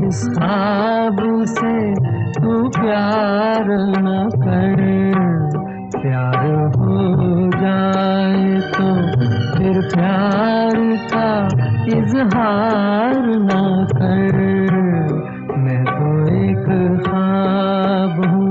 इस ख्वाब से तू प्यार न कर। प्यार हो जाए तो फिर प्यार का इजहार न कर। मैं तो एक ख्वाब हूँ।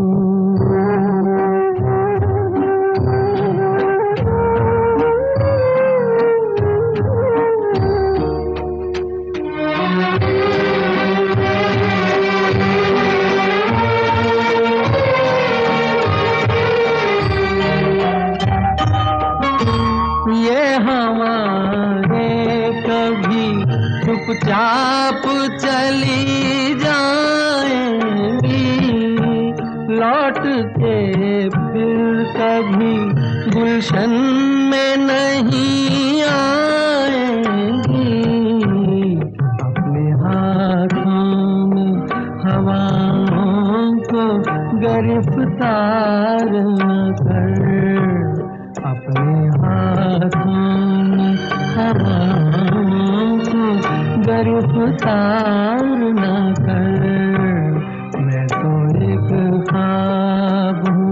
ये हमारे कभी चुपचाप चली जाएंगी, लौट के फिर कभी गुलशन में नहीं आएंगी। अपने हाथों में हवाओं को गिरफ्तार न कर। अपने हाथों में हवाओं को गिरफ्तार न कर। मैं तो एक ख्वाब हूँ।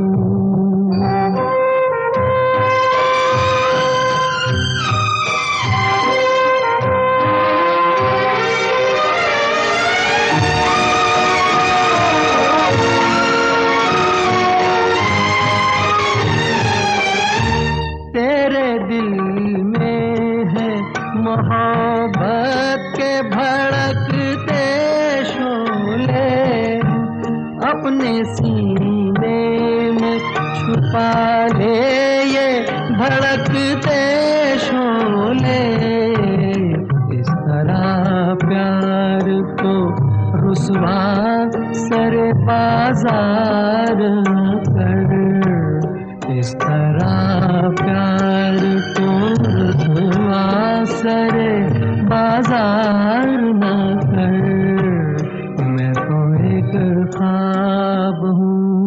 तेरे दिल में है मोहब्बत के भड़कते शोले, अपने सीने में छुपा ले ये भड़कते शोले। इस तरह प्यार को रुसवा सरे बाजार न कर। इस तरह प्यार को रुसवा सरे बाजार न कर। मैं तो एक ख्वाब हूँ।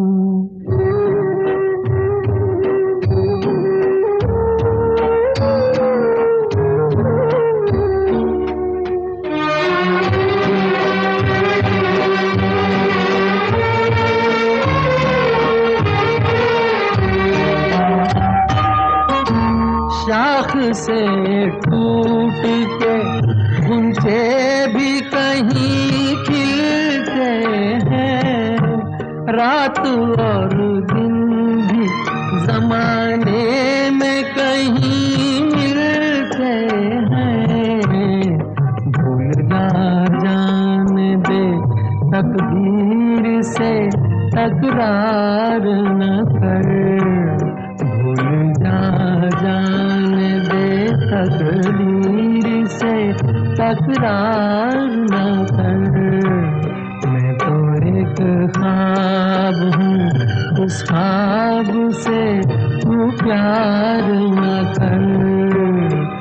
शाख से टूट के गुंचे भी कहीं खिलते हैं, रात और दिन भी जमाने में कहीं मिलते हैं। भूल जाने दे तकदीर से तकरार न कर। भूल जाने दे तकदीर से तकरार न कर। मैं तो एक ख्वाब हूँ, उस ख्वाब से तू प्यार न कर।